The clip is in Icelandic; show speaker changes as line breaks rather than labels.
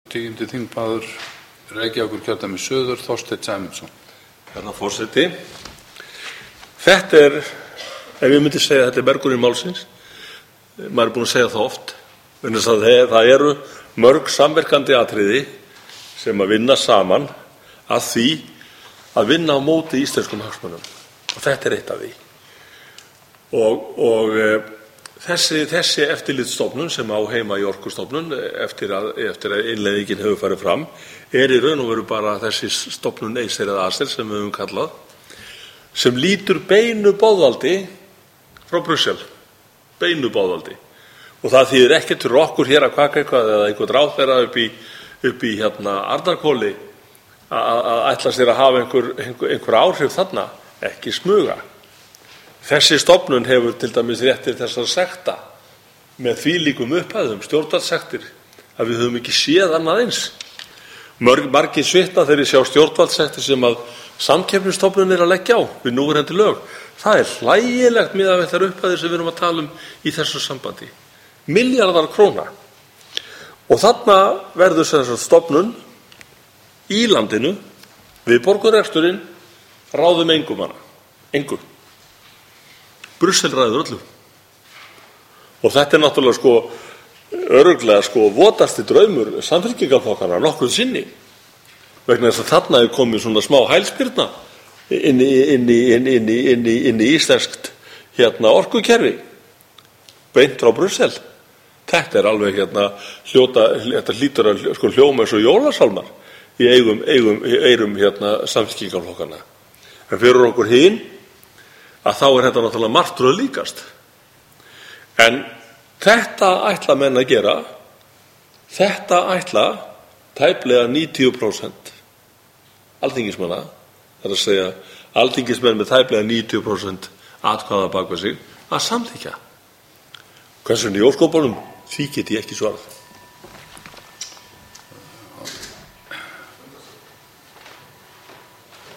Tíundi þingmaður Reykjavíkurkjördæmis suður, Þorsteinn Sæmundsson.
Herra forseti, þetta ef ég myndi segja þetta mergurinn málsins, maður búinn að segja það oft, vegna þess að það eru mörg samverkandi atriði sem að vinna saman að því að vinna á móti íslenskum hagsmunum, og þetta eitt af því. Og þessi eftirlitsstofnun sem á heima í Orkustofnun eftir að innleiðingin hefur farið fram í raun og veru bara þessi stofnun ACER eða ACER sem við höfum kallað, sem lýtur beinu boðvaldi frá Brussel, beinu boðvaldi. Og það þýðir ekkert fyrir okkur hér að kvaka eitthvað eða einhvern ráðherra upp í Arnarhvoli að ætla sér að hafa einhver áhrif þarna, ekki smuga. Þessi stofnun hefur til dæmis rétt til þess að sekta með þvílíkum upphæðum, stjórnvaldssektir, að við höfum ekki séð annað eins. Margir svitna þegar ég sjá stjórnvaldssektir sem að Samkeppnisstofnun að leggja á við núverandi lög. Það hlægilegt miðað við þær upphæðir sem við erum að tala í þessu sambandi. Milljarðar króna. Og þarna verður þess stofnun í landinu við borgarreksturinn ráðum engum hana. Engum. Brussel ræður öllu. Og þetta náttúrulega örugglega votasti draumur Samfylkingarflokkanna nokkru sinni. Vegna þess að þarna komið svona smá hælspyrna inn í íslenskt orkukerfi. Beint frá Brussel. Þetta alveg þetta hlýtur að hljóma eins og jólasálmar í eyrum Samfylkingarflokkanna. En fyrir okkur hin að þá þetta náttúrulega martröð líkast. En þetta ætla menn að gera, þetta ætla tæplega 90% alþingismanna, það að segja alþingismenn með tæplega 90% atkvæða bak við sig, að samþykkja. Hversu í ósköpunum, því get ég ekki svarað.